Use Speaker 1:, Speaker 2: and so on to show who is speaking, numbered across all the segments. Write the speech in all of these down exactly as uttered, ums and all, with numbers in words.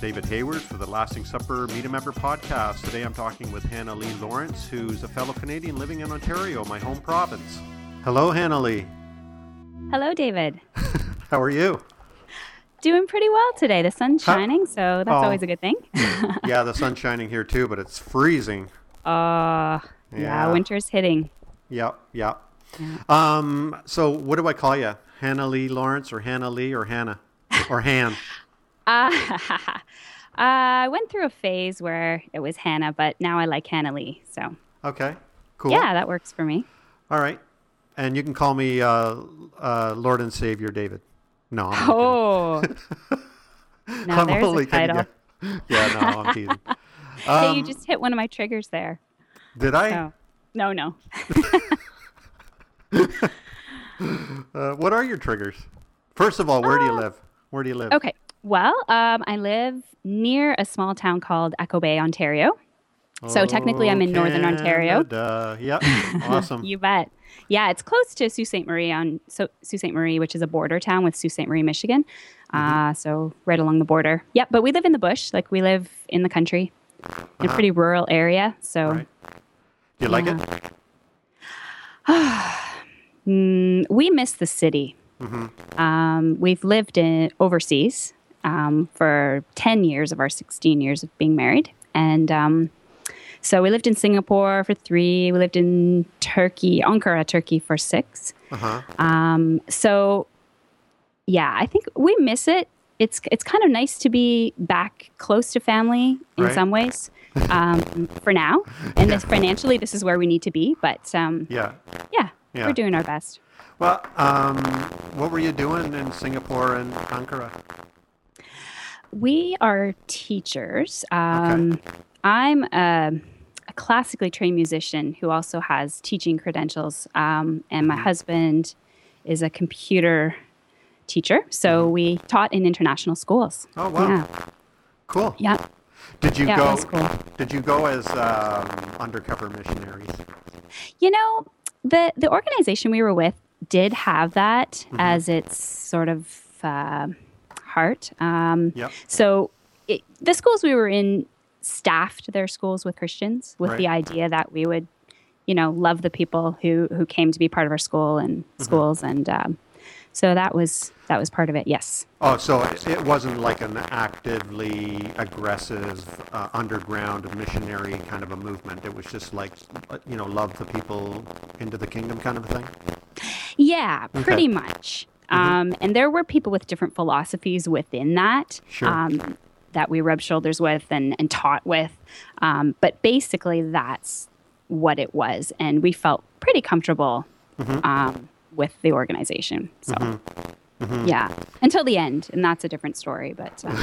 Speaker 1: David Hayward for the Lasting Supper Meet a Member podcast. Today I'm talking with Hannah Lee Lawrence, who's a fellow Canadian living in Ontario, my home province. Hello, Hannah Lee.
Speaker 2: Hello, David.
Speaker 1: How are you?
Speaker 2: Doing pretty well today. The sun's shining, so that's
Speaker 1: oh.
Speaker 2: always a good thing.
Speaker 1: Yeah, the sun's shining here too, but it's freezing.
Speaker 2: Uh, yeah, yeah winter's hitting.
Speaker 1: Yep, yep. Yeah. Um, so what do I call you? Hannah Lee Lawrence or Hannah Lee or Hannah? Or Han?
Speaker 2: uh, uh, I went through a phase where it was Hannah, but now I like Hannah Lee. So
Speaker 1: okay, cool.
Speaker 2: Yeah, that works for me.
Speaker 1: All right. And you can call me uh, uh, Lord and Savior David. No. I'm
Speaker 2: oh. Now there's a title.
Speaker 1: Yeah. yeah, no, I'm teasing.
Speaker 2: Um, hey, you
Speaker 1: um,
Speaker 2: just hit one of my triggers there.
Speaker 1: Did I?
Speaker 2: So, no, no.
Speaker 1: uh, what are your triggers? First of all, where uh, do you live? Where do you live?
Speaker 2: Okay. Well, um, I live near a small town called Echo Bay, Ontario. So oh, technically I'm in
Speaker 1: Canada.
Speaker 2: Northern Ontario.
Speaker 1: Yep. Awesome.
Speaker 2: You bet. Yeah, it's close to Sault Ste. Marie on so, Sault Ste. Marie, which is a border town with Sault Ste. Marie, Michigan. Mm-hmm. Uh, so right along the border. Yep, but we live in the bush. Like we live in the country in uh-huh. a pretty rural area. So
Speaker 1: right. Do you like
Speaker 2: yeah.
Speaker 1: it?
Speaker 2: mm, we miss the city. Mm-hmm. Um, we've lived in overseas um, for ten years of our sixteen years of being married. And um, so we lived in Singapore for three. We lived in Turkey, Ankara, Turkey for six. Uh-huh. Um, so, yeah, I think we miss it. It's it's kind of nice to be back close to family in right. some ways um, for now. And yeah. this, financially, this is where we need to be. But um,
Speaker 1: yeah.
Speaker 2: yeah,
Speaker 1: yeah,
Speaker 2: we're doing our best.
Speaker 1: Well, um, what were you doing in Singapore and Ankara?
Speaker 2: We are teachers. Um, okay. I'm a, a classically trained musician who also has teaching credentials. Um, and my husband is a computer teacher. So mm-hmm. we taught in international schools.
Speaker 1: Oh, wow.
Speaker 2: Yeah.
Speaker 1: Cool.
Speaker 2: Yeah.
Speaker 1: Did you
Speaker 2: yeah,
Speaker 1: go?
Speaker 2: It was cool.
Speaker 1: Did you go as um, undercover missionaries?
Speaker 2: You know, the the organization we were with did have that mm-hmm. as its sort of uh, heart. Um,
Speaker 1: yep.
Speaker 2: So it, the schools we were in staffed their schools with Christians with right. the idea that we would, you know, love the people who, who came to be part of our school and mm-hmm. schools. And um, so that was that was part of it, yes.
Speaker 1: Oh, so it wasn't like an actively aggressive uh, underground missionary kind of a movement. It was just like, you know, love the people into the kingdom kind of a thing?
Speaker 2: Yeah,
Speaker 1: okay.
Speaker 2: pretty much. Mm-hmm. Um, and there were people with different philosophies within that
Speaker 1: sure. um,
Speaker 2: that we rubbed shoulders with and, and taught with. Um, but basically, that's what it was. And we felt pretty comfortable mm-hmm. um, with the organization. So, mm-hmm. Mm-hmm. yeah, until the end. And that's a different story. But um,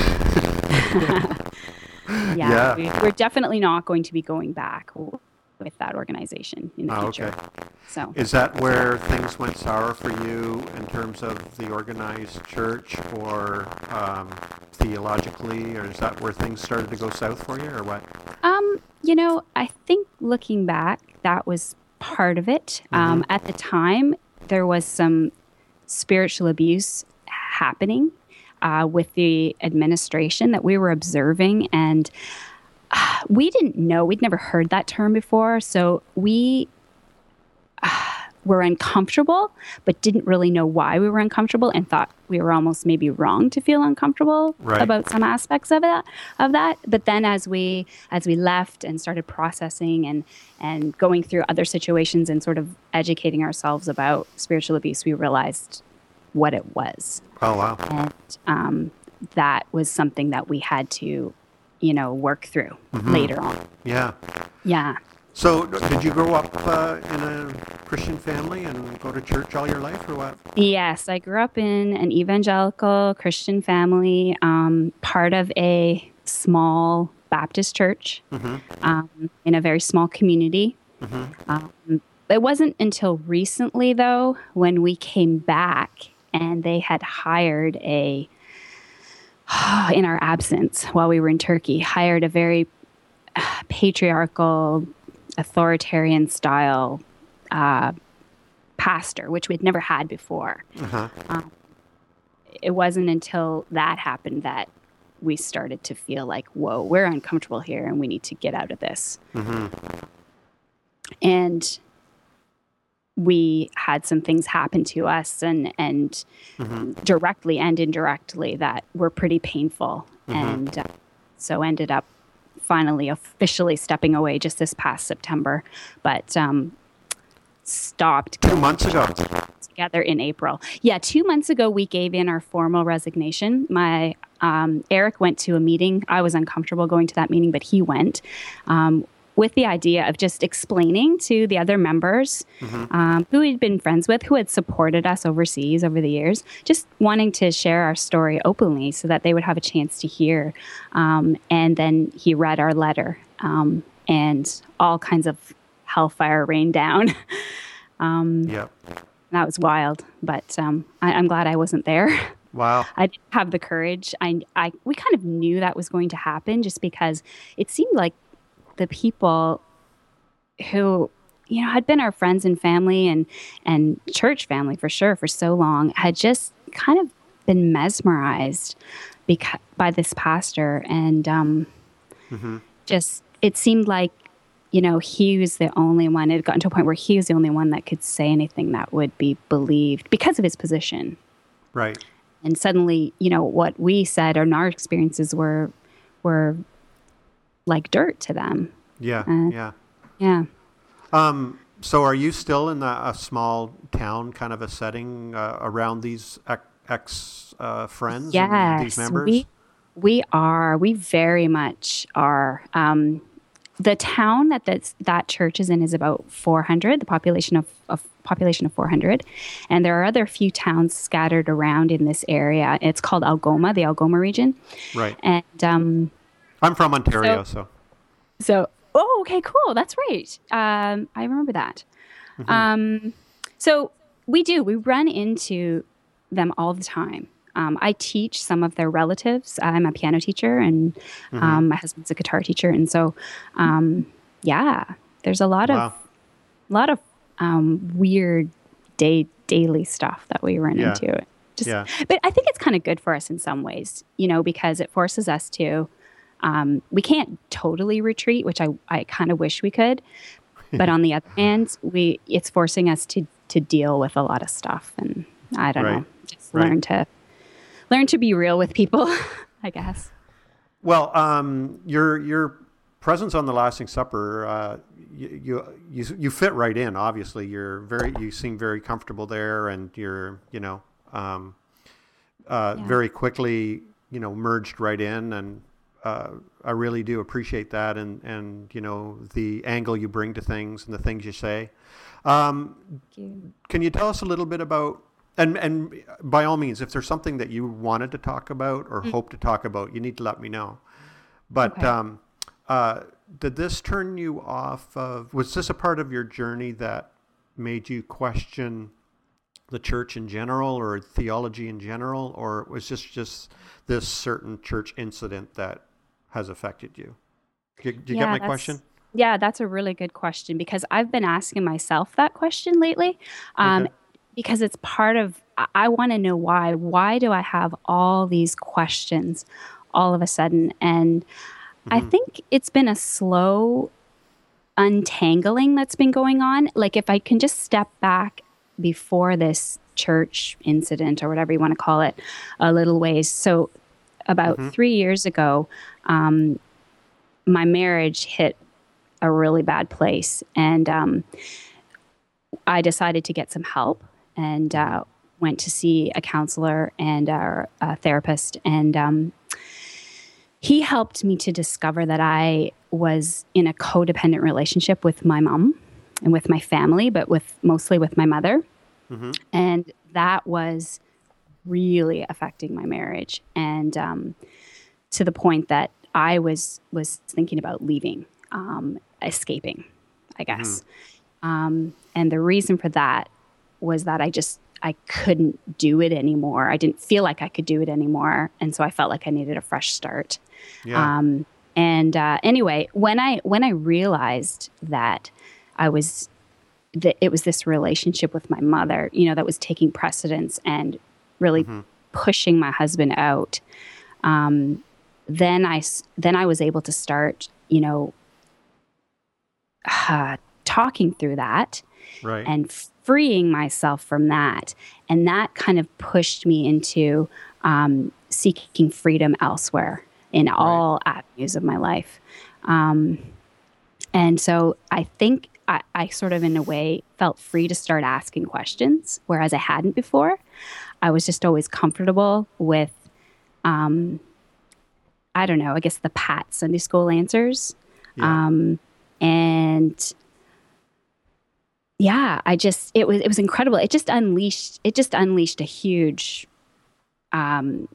Speaker 2: yeah,
Speaker 1: yeah.
Speaker 2: We, we're definitely not going to be going back with that organization in the
Speaker 1: oh,
Speaker 2: future.
Speaker 1: Okay.
Speaker 2: So
Speaker 1: is that where things went sour for you in terms of the organized church or um, theologically, or is that where things started to go south for you, or what?
Speaker 2: Um, you know, I think looking back, that was part of it. Mm-hmm. Um, at the time, there was some spiritual abuse happening uh, with the administration that we were observing, and uh, we didn't know. We'd never heard that term before, so we uh, were uncomfortable, but didn't really know why we were uncomfortable, and thought we were almost maybe wrong to feel uncomfortable
Speaker 1: right.
Speaker 2: about some aspects of that. Of that, but then as we as we left and started processing and and going through other situations and sort of educating ourselves about spiritual abuse, we realized what it was.
Speaker 1: Oh wow!
Speaker 2: And um, that was something that we had to, you know, work through mm-hmm. later on.
Speaker 1: Yeah.
Speaker 2: Yeah.
Speaker 1: So, did you grow up uh, in a Christian family and go to church all your life, or what?
Speaker 2: Yes, I grew up in an evangelical Christian family, um, part of a small Baptist church mm-hmm. um, in a very small community. Mm-hmm. Um, it wasn't until recently, though, when we came back and they had hired a, in our absence while we were in Turkey, hired a very uh, patriarchal, authoritarian style uh, pastor, which we'd never had before. Uh-huh. Um, it wasn't until that happened that we started to feel like, whoa, we're uncomfortable here and we need to get out of this.
Speaker 1: Mm-hmm.
Speaker 2: And we had some things happen to us and, and
Speaker 1: Mm-hmm.
Speaker 2: directly and indirectly that were pretty painful.
Speaker 1: Mm-hmm.
Speaker 2: And uh, so ended up finally officially stepping away just this past September, but um, stopped
Speaker 1: Two months ago.
Speaker 2: together in April. Yeah, two months ago, we gave in our formal resignation. My um, Eric went to a meeting. I was uncomfortable going to that meeting, but he went um, with the idea of just explaining to the other members
Speaker 1: Mm-hmm.
Speaker 2: um, who he'd been friends with, who had supported us overseas over the years, just wanting to share our story openly so that they would have a chance to hear. Um, and then he read our letter, um, and all kinds of hellfire rained down. um,
Speaker 1: Yeah.
Speaker 2: that was wild, but um, I, I'm glad I wasn't there.
Speaker 1: Wow.
Speaker 2: I didn't have the courage. I, I, we kind of knew that was going to happen just because it seemed like the people who, you know, had been our friends and family and, and church family for sure for so long had just kind of been mesmerized beca- by this pastor. And um,
Speaker 1: Mm-hmm.
Speaker 2: just, it seemed like, you know, he was the only one. It had gotten to a point where he was the only one that could say anything that would be believed because of his position.
Speaker 1: Right.
Speaker 2: And suddenly, you know, what we said and our experiences were were like dirt to them.
Speaker 1: Yeah.
Speaker 2: Uh,
Speaker 1: yeah.
Speaker 2: Yeah.
Speaker 1: Um, so are you still in a, a small town kind of a setting uh, around these ex, ex uh, friends and these
Speaker 2: Yes,
Speaker 1: members?
Speaker 2: we we are. We very much are. Um, the town that that's, that church is in is about four hundred. The population of, of population of four hundred, and there are other few towns scattered around in this area. It's called Algoma, the Algoma region,
Speaker 1: Right.
Speaker 2: and um,
Speaker 1: I'm from Ontario, so.
Speaker 2: so. Oh, okay, cool. That's right. Um, I remember that.
Speaker 1: Mm-hmm.
Speaker 2: Um, so we do. We run into them all the time. Um, I teach some of their relatives. I'm a piano teacher, and
Speaker 1: Mm-hmm.
Speaker 2: um, my husband's a guitar teacher, and so um, yeah, there's a lot
Speaker 1: Wow.
Speaker 2: of lot of um, weird day daily stuff that we run
Speaker 1: Yeah.
Speaker 2: into. Just,
Speaker 1: Yeah.
Speaker 2: but I think it's kind of good for us in some ways, you know, because it forces us to. Um, we can't totally retreat, which I, I kind of wish we could. But on the other hand, we it's forcing us to to deal with a lot of stuff, and I don't
Speaker 1: Right.
Speaker 2: know, just
Speaker 1: Right.
Speaker 2: learn to learn to be real with people, I guess.
Speaker 1: Well, um, your your presence on the Lasting Supper, uh, you, you you you fit right in. Obviously, you're very you seem very comfortable there, and you're you know um, uh,
Speaker 2: Yeah.
Speaker 1: very quickly you know merged right in, and uh, I really do appreciate that, and and you know the angle you bring to things and the things you say. Um,
Speaker 2: Thank you.
Speaker 1: can you tell us a little bit about? And and by all means, if there's something that you wanted to talk about or hope to talk about, you need to let me know. But
Speaker 2: Okay.
Speaker 1: um, uh, did this turn you off of? Was this a part of your journey that made you question the church in general or theology in general, or was this just this certain church incident that has affected you? Do you, do you
Speaker 2: Yeah,
Speaker 1: get my
Speaker 2: that's-
Speaker 1: question?
Speaker 2: Yeah, that's a really good question because I've been asking myself that question lately. Um,
Speaker 1: Okay.
Speaker 2: Because it's part of, I, I want to know why. Why do I have all these questions all of a sudden? And I think it's been a slow untangling that's been going on. Like if I can just step back before this church incident or whatever you want to call it a little ways. So about three years ago, um, my marriage hit a really bad place. And um, I decided to get some help and uh, went to see a counselor and a, a therapist. And um, he helped me to discover that I was in a codependent relationship with my mom and with my family, but with mostly with my mother.
Speaker 1: Mm-hmm.
Speaker 2: And that was really affecting my marriage. And um, to the point that I was was thinking about leaving, um, escaping, I guess. Um, and the reason for that was that I just, I couldn't do it anymore. I didn't feel like I could do it anymore. And so I felt like I needed a fresh start.
Speaker 1: Yeah.
Speaker 2: Um, and uh, anyway, when I, when I realized that I was, that it was this relationship with my mother, you know, that was taking precedence and really pushing my husband out, um, then I s- then I was able to start, you know, uh, talking through that
Speaker 1: Right.
Speaker 2: and freeing myself from that. And that kind of pushed me into um, seeking freedom elsewhere in all
Speaker 1: Right.
Speaker 2: avenues of my life. Um, and so I think I, I sort of, in a way, felt free to start asking questions, whereas I hadn't before. I was just always comfortable with, um, I don't know, I guess the pat Sunday school answers.
Speaker 1: Yeah.
Speaker 2: Um, and yeah, I just, it was, it was incredible. It just unleashed, it just unleashed a huge, um,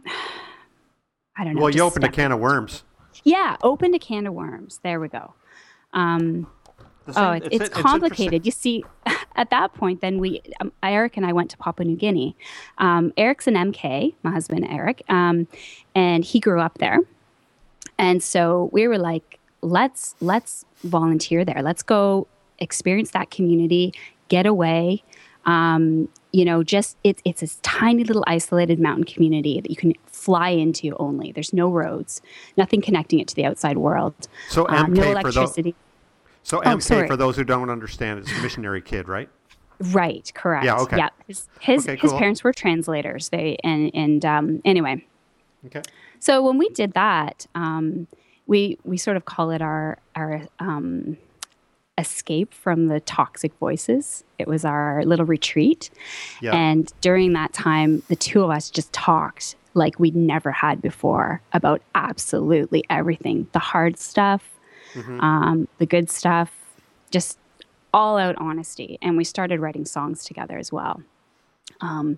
Speaker 2: I don't know.
Speaker 1: Well, you
Speaker 2: just
Speaker 1: opened a
Speaker 2: step-
Speaker 1: can of worms.
Speaker 2: Yeah, opened a can of worms. There we go. Um,
Speaker 1: The
Speaker 2: oh,
Speaker 1: same-
Speaker 2: it's,
Speaker 1: it's-
Speaker 2: it's
Speaker 1: it's
Speaker 2: complicated. You see, at that point, then we, um, Eric and I went to Papua New Guinea. Um, Eric's an M K, my husband Eric, um, and he grew up there. And so we were like, let's let's volunteer there. Let's go experience that community, get away. Um, you know, just it's it's this tiny little isolated mountain community that you can fly into only. There's no roads, nothing connecting it to the outside world.
Speaker 1: So
Speaker 2: Um,
Speaker 1: M K
Speaker 2: no
Speaker 1: for those.
Speaker 2: electricity.
Speaker 1: So
Speaker 2: Oh,
Speaker 1: M K
Speaker 2: sorry.
Speaker 1: for those who don't understand, it's a missionary kid, right?
Speaker 2: Right, correct.
Speaker 1: Yeah, okay.
Speaker 2: Yeah, his his,
Speaker 1: Okay,
Speaker 2: his
Speaker 1: cool.
Speaker 2: parents were translators. They and and um, anyway.
Speaker 1: Okay.
Speaker 2: So when we did that, um, we we sort of call it our our um, escape from the toxic voices. It was our little retreat,
Speaker 1: Yeah.
Speaker 2: and during that time, the two of us just talked like we'd never had before about absolutely everything, the hard stuff,
Speaker 1: Mhm.
Speaker 2: um, the good stuff, just all out honesty. And we started writing songs together as well. Um,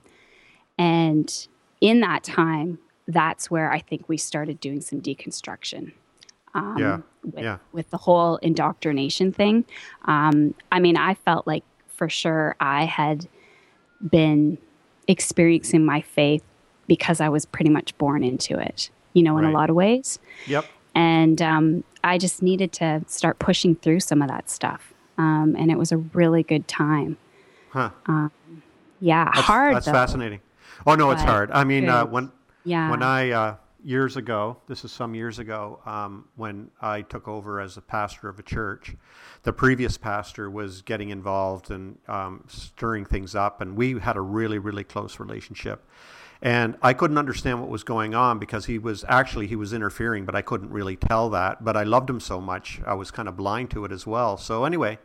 Speaker 2: and in that time, that's where I think we started doing some deconstruction. Um,
Speaker 1: Yeah,
Speaker 2: with,
Speaker 1: yeah.
Speaker 2: with the whole indoctrination thing. Um, I mean, I felt like for sure I had been experiencing my faith because I was pretty much born into it, you know, in
Speaker 1: Right.
Speaker 2: a lot of ways.
Speaker 1: Yep.
Speaker 2: And um, I just needed to start pushing through some of that stuff. Um, and it was a really good time.
Speaker 1: Huh.
Speaker 2: Yeah,
Speaker 1: That's,
Speaker 2: hard
Speaker 1: that's
Speaker 2: though.
Speaker 1: fascinating. Oh no, it's
Speaker 2: But
Speaker 1: hard. I mean, uh,
Speaker 2: good.
Speaker 1: when
Speaker 2: Yeah.
Speaker 1: when I uh, years ago, this is some years ago, um, when I took over as a pastor of a church, the previous pastor was getting involved and um, stirring things up, and we had a really, really close relationship. And I couldn't understand what was going on because he was actually he was interfering, but I couldn't really tell that. But I loved him so much, I was kind of blind to it as well. So anyway.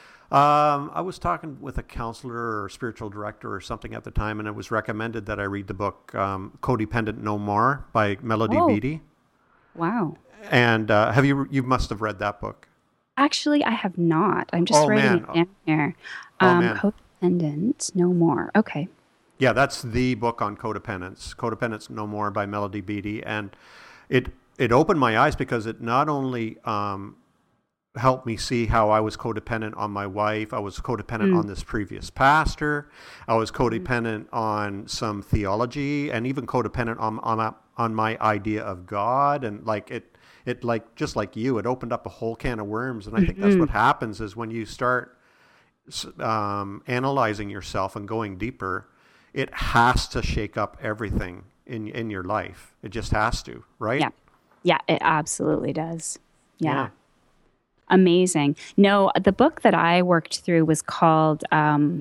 Speaker 1: Um, I was talking with a counselor or spiritual director or something at the time, and it was recommended that I read the book um, "Codependent No More" by Melody
Speaker 2: Oh.
Speaker 1: Beattie.
Speaker 2: Wow.
Speaker 1: And uh, have you you must have read that book?
Speaker 2: Actually, I have not. I'm just
Speaker 1: Oh,
Speaker 2: writing
Speaker 1: man.
Speaker 2: it down here.
Speaker 1: Oh,
Speaker 2: Um,
Speaker 1: man.
Speaker 2: Codependent, no more. Okay.
Speaker 1: Yeah, that's the book on codependence. "Codependence No More" by Melody Beattie, and it it opened my eyes because it not only um, helped me see how I was codependent on my wife. I was codependent
Speaker 2: Mm.
Speaker 1: on this previous pastor. I was codependent on some theology, and even codependent on on my, on my idea of God. And like it, it like just like you, it opened up a whole can of worms. And I think that's
Speaker 2: Mhm.
Speaker 1: what happens is when you start um, analyzing yourself and going deeper, it has to shake up everything in in your life. It just has to, right?
Speaker 2: Yeah. Yeah, it absolutely does. Yeah.
Speaker 1: Yeah.
Speaker 2: Amazing. No, the book that I worked through was called, um,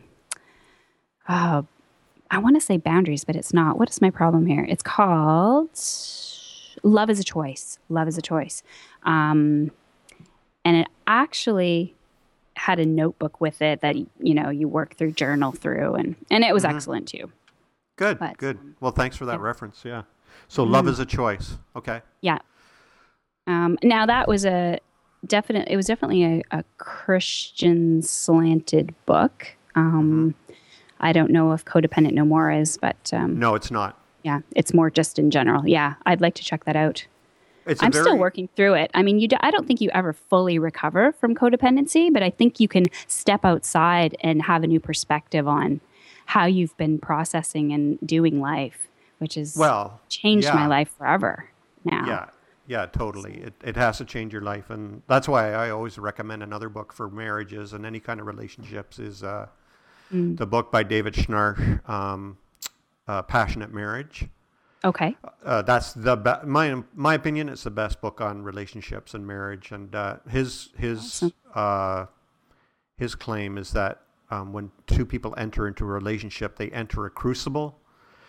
Speaker 2: uh, I want to say Boundaries, but it's not. What is my problem here? It's called Love is a Choice. Love is a Choice. Um, and it actually had a notebook with it that, you know, you work through, journal through, and, and it was
Speaker 1: Mhm.
Speaker 2: excellent too.
Speaker 1: Good,
Speaker 2: But,
Speaker 1: good.
Speaker 2: um,
Speaker 1: Well, thanks for that
Speaker 2: yeah.
Speaker 1: reference. Yeah. So love
Speaker 2: Mm.
Speaker 1: is a choice. Okay.
Speaker 2: Yeah. Um, now that was a definite. It was definitely a, a Christian slanted book. Um, I don't know if Codependent No More is, but um,
Speaker 1: No, it's not.
Speaker 2: yeah, it's more just in general. Yeah, I'd like to check that out.
Speaker 1: It's a
Speaker 2: I'm
Speaker 1: very,
Speaker 2: still working through it. I mean, you. Do, I don't think you ever fully recover from codependency, but I think you can step outside and have a new perspective on how you've been processing and doing life, which has
Speaker 1: well,
Speaker 2: changed
Speaker 1: yeah.
Speaker 2: my life forever now.
Speaker 1: Yeah. Yeah, totally. It it has to change your life. And that's why I always recommend another book for marriages and any kind of relationships is uh,
Speaker 2: Mm.
Speaker 1: the book by David Schnarch, um, uh, Passionate Marriage.
Speaker 2: Okay.
Speaker 1: Uh, that's the be- my my opinion. It's the best book on relationships and marriage. And uh, his his
Speaker 2: Awesome.
Speaker 1: uh, his claim is that um, when two people enter into a relationship, they enter a crucible,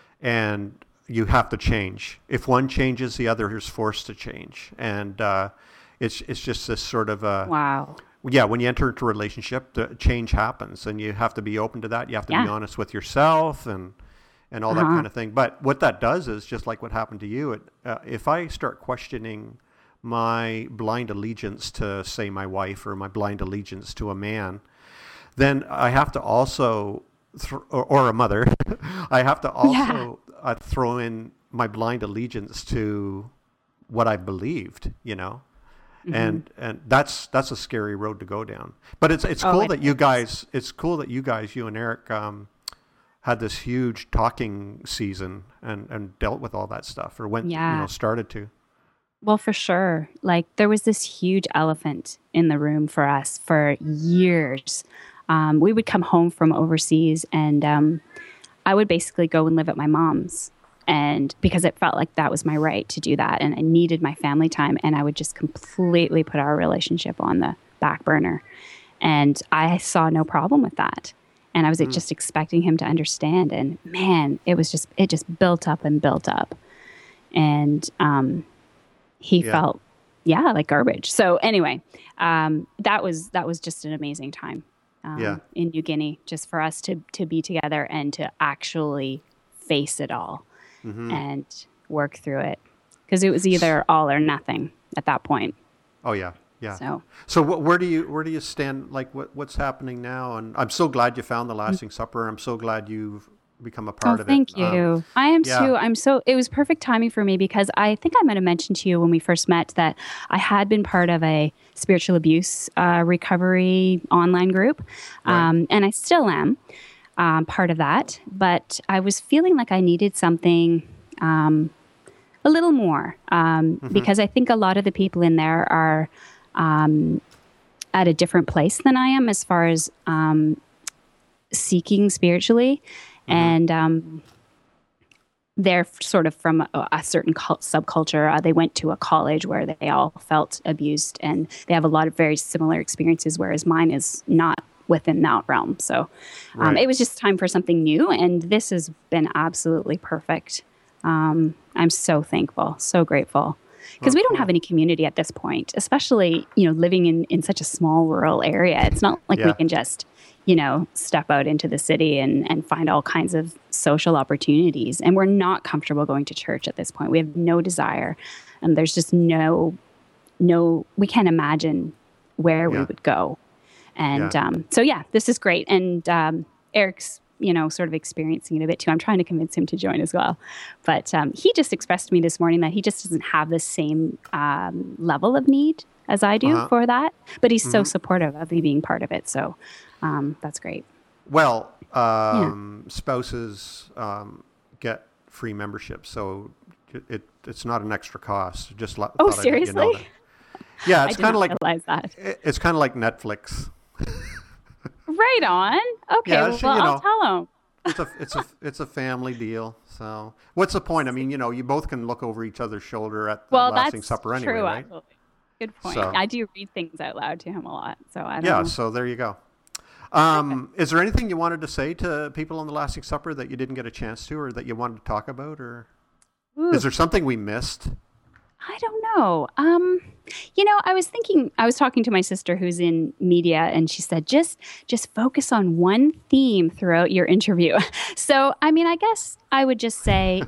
Speaker 1: and you have to change. If one changes, the other is forced to change, and uh, it's it's just this sort of a
Speaker 2: Wow.
Speaker 1: yeah. When you enter into a relationship, the change happens, and you have to be open to that. You have to
Speaker 2: Yeah.
Speaker 1: be honest with yourself, and and all that
Speaker 2: Uh-huh.
Speaker 1: kind of thing. But what that does is just like what happened to you. It, uh, if I start questioning my blind allegiance to, say, my wife, or my blind allegiance to a man, then I have to also, th- or, or a mother, I have to also yeah. uh, throw in my blind allegiance to what I believed, you know, mm-hmm. and and that's that's a scary road to go down. But it's it's cool oh, that you guys, it's cool that you guys, you and Eric, um, had this huge talking season and, and dealt with all that stuff, or went, yeah. you know, started to.
Speaker 2: Well, for sure. Like there was this huge elephant in the room for us for years. Um, we would come home from overseas and um, I would basically go and live at my mom's, and because it felt like that was my right to do that. And I needed my family time, and I would just completely put our relationship on the back burner. And I saw no problem with that. And I was mm. just expecting him to understand. And man, it was just, it just built up and built up. And, um, he yeah. felt, yeah, like garbage. So anyway, um, that was that was just an amazing time um,
Speaker 1: yeah.
Speaker 2: in New Guinea, just for us to to be together and to actually face it all mm-hmm. and work through it, because it was either all or nothing at that point.
Speaker 1: Oh yeah, yeah.
Speaker 2: So,
Speaker 1: so wh- where do you where do you stand? Like what what's happening now? And I'm so glad you found the Lasting mm-hmm. Supper. I'm so glad you've become a part
Speaker 2: oh,
Speaker 1: of
Speaker 2: thank
Speaker 1: it.
Speaker 2: Thank you. Um, I am
Speaker 1: yeah.
Speaker 2: too. I'm so, it was perfect timing for me, because I think I might have mentioned to you when we first met that I had been part of a spiritual abuse uh, recovery online group.
Speaker 1: Right.
Speaker 2: Um, and I still am um, part of that, but I was feeling like I needed something um, a little more um, mm-hmm. because I think a lot of the people in there are um, at a different place than I am as far as um, seeking spiritually. And um, they're sort of from a, a certain cult, subculture. Uh, they went to a college where they all felt abused, and they have a lot of very similar experiences, whereas mine is not within that realm. So um,
Speaker 1: right.
Speaker 2: it was just time for something new, and this has been absolutely perfect. Um, I'm so thankful, so grateful. Because oh, we don't cool. have any community at this point, especially, you know, living in, in such a small rural area. It's not like yeah. we can just, you know, step out into the city and, and find all kinds of social opportunities. And we're not comfortable going to church at this point. We have no desire. And there's just no, no, we can't imagine where yeah. we would go. And yeah. Um, so, yeah, this is great. And um, Eric's, you know, sort of experiencing it a bit too. I'm trying to convince him to join as well. But um, he just expressed to me this morning that he just doesn't have the same um, level of need as I do uh-huh. for that. But he's mm-hmm. so supportive of me being part of it. So um, that's great.
Speaker 1: Well, um, yeah. spouses um, get free membership. So it it's not an extra cost. Just let,
Speaker 2: oh, seriously?
Speaker 1: You know yeah, it's kind of like
Speaker 2: that.
Speaker 1: It's kind of like Netflix.
Speaker 2: Right on. Okay,
Speaker 1: yeah,
Speaker 2: well,
Speaker 1: so, you know,
Speaker 2: I'll tell him.
Speaker 1: it's a it's a it's a family deal. So what's the point? I mean, you know, you both can look over each other's shoulder at the
Speaker 2: well,
Speaker 1: Lasting
Speaker 2: that's
Speaker 1: Supper anyway,
Speaker 2: true,
Speaker 1: right?
Speaker 2: Actually. Good point.
Speaker 1: So,
Speaker 2: I do read things out loud to him a lot, so I don't
Speaker 1: yeah.
Speaker 2: know.
Speaker 1: So there you go. Um, is there anything you wanted to say to people on the Lasting Supper that you didn't get a chance to, or that you wanted to talk about, or Ooh. Is there something we missed?
Speaker 2: I don't know. Um, you know, I was thinking, I was talking to my sister who's in media, and she said, just, just focus on one theme throughout your interview. So, I mean, I guess I would just say,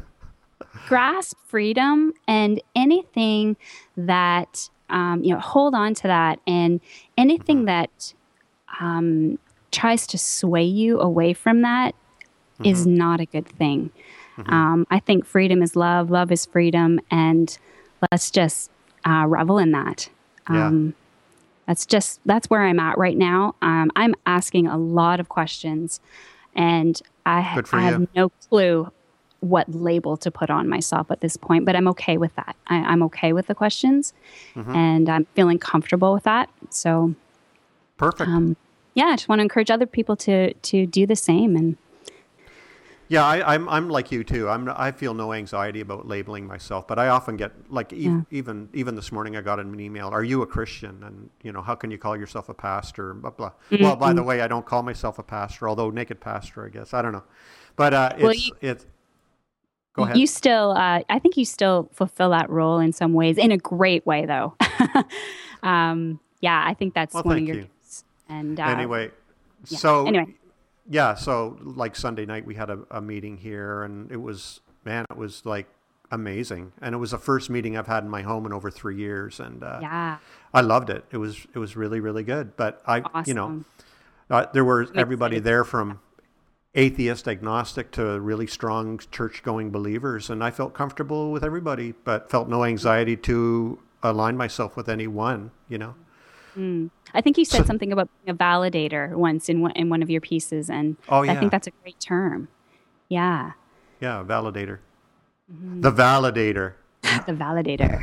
Speaker 2: grasp freedom, and anything that, um, you know, hold on to that, and anything mm-hmm. that um, tries to sway you away from that mm-hmm. is not a good thing. Mm-hmm. Um, I think freedom is love, love is freedom, and let's just uh, revel in that. Um, yeah. That's just, that's where I'm at right now. Um, I'm asking a lot of questions, and I, ha- I have no clue what label to put on myself at this point, but I'm okay with that. I, I'm okay with the questions, mm-hmm. and I'm feeling comfortable with that. So
Speaker 1: perfect.
Speaker 2: Um, yeah, I just want to encourage other people to, to do the same. And
Speaker 1: Yeah, I, I'm I'm like you too. I'm I feel no anxiety about labeling myself, but I often get like e-
Speaker 2: Yeah.
Speaker 1: even even this morning I got an email. Are you a Christian? And you know, how can you call yourself a pastor? Blah blah.
Speaker 2: Mm-hmm.
Speaker 1: Well, by the way, I don't call myself a pastor, although naked pastor, I guess. I don't know, but uh, it's
Speaker 2: Well, you,
Speaker 1: it's. Go ahead.
Speaker 2: You still, uh, I think you still fulfill that role in some ways, in a great way, though. um, yeah, I think that's
Speaker 1: Well,
Speaker 2: one of
Speaker 1: thank
Speaker 2: your
Speaker 1: you.
Speaker 2: gifts. And uh,
Speaker 1: Anyway,
Speaker 2: yeah.
Speaker 1: so
Speaker 2: Anyway.
Speaker 1: yeah, so like Sunday night we had a, a meeting here, and it was man, it was like amazing, and it was the first meeting I've had in my home in over three years, and uh,
Speaker 2: Yeah,
Speaker 1: I loved it. It was it was really really good. But I, you know,
Speaker 2: awesome.
Speaker 1: uh, there were
Speaker 2: I'm
Speaker 1: everybody
Speaker 2: excited.
Speaker 1: there from atheist, agnostic to really strong church going believers, and I felt comfortable with everybody, but felt no anxiety to align myself with any one. You know.
Speaker 2: Mm. I think you said
Speaker 1: So-
Speaker 2: something about being a validator once in one, in one of your pieces, and
Speaker 1: Oh,
Speaker 2: I
Speaker 1: yeah.
Speaker 2: think that's a great term. Yeah,
Speaker 1: Yeah, validator.
Speaker 2: Mm-hmm.
Speaker 1: The validator.
Speaker 2: the validator.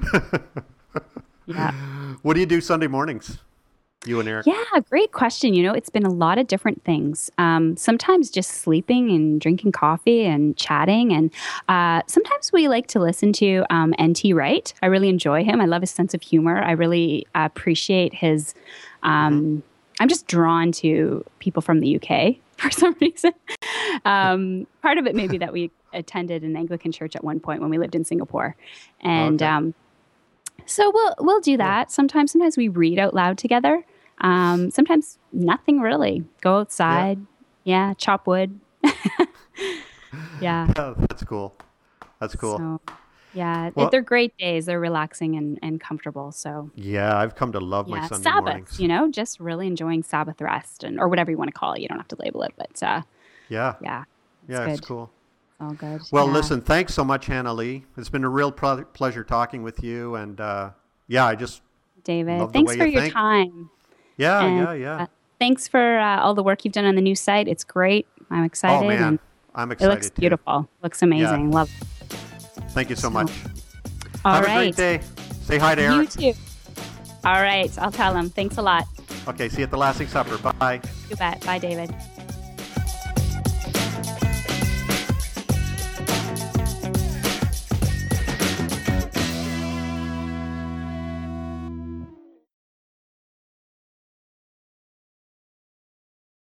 Speaker 2: Yeah.
Speaker 1: What do you do Sunday mornings? You and Eric?
Speaker 2: Yeah, great question. You know, it's been a lot of different things. Um, sometimes just sleeping and drinking coffee and chatting. And uh, sometimes we like to listen to um, N T Wright. I really enjoy him. I love his sense of humor. I really appreciate his. Um,
Speaker 1: Mm-hmm.
Speaker 2: I'm just drawn to people from the U K for some reason. Um, part of it may be that we attended an Anglican church at one point when we lived in Singapore. And
Speaker 1: Okay.
Speaker 2: um, so we'll we'll do that. Sometimes sometimes we read out loud together. Um, sometimes nothing really. Go outside. Yeah, chop wood. Yeah.
Speaker 1: Yeah, that's cool. That's cool.
Speaker 2: So, yeah,
Speaker 1: Well-
Speaker 2: they're great days. They're relaxing and, and comfortable. So
Speaker 1: Yeah, I've come to love my
Speaker 2: yeah,
Speaker 1: Sunday
Speaker 2: Sabbath.
Speaker 1: mornings.
Speaker 2: You know, just really enjoying Sabbath rest and or whatever you want to call it. You don't have to label it, but uh,
Speaker 1: Yeah,
Speaker 2: yeah,
Speaker 1: yeah, it's
Speaker 2: good.
Speaker 1: cool.
Speaker 2: it's all good.
Speaker 1: Well,
Speaker 2: Yeah.
Speaker 1: listen, thanks so much, Hannah Lee. It's been a real ple- pleasure talking with you, and uh, yeah, I just
Speaker 2: David,
Speaker 1: love the
Speaker 2: thanks
Speaker 1: way
Speaker 2: for
Speaker 1: you
Speaker 2: your
Speaker 1: think.
Speaker 2: time.
Speaker 1: yeah,
Speaker 2: And,
Speaker 1: yeah, yeah.
Speaker 2: Uh, thanks for uh, all the work you've done on the new site. It's great. I'm excited.
Speaker 1: Oh man,
Speaker 2: And
Speaker 1: I'm
Speaker 2: it
Speaker 1: excited.
Speaker 2: looks
Speaker 1: too.
Speaker 2: beautiful. Looks amazing. Love it.
Speaker 1: Thank you so
Speaker 2: So,
Speaker 1: much.
Speaker 2: All
Speaker 1: Have
Speaker 2: right.
Speaker 1: a great day. Say hi to
Speaker 2: You
Speaker 1: Eric.
Speaker 2: too. All right. I'll tell him. Thanks a lot.
Speaker 1: Okay, see you at the Lasting Supper. Bye.
Speaker 2: You bet. Bye, David.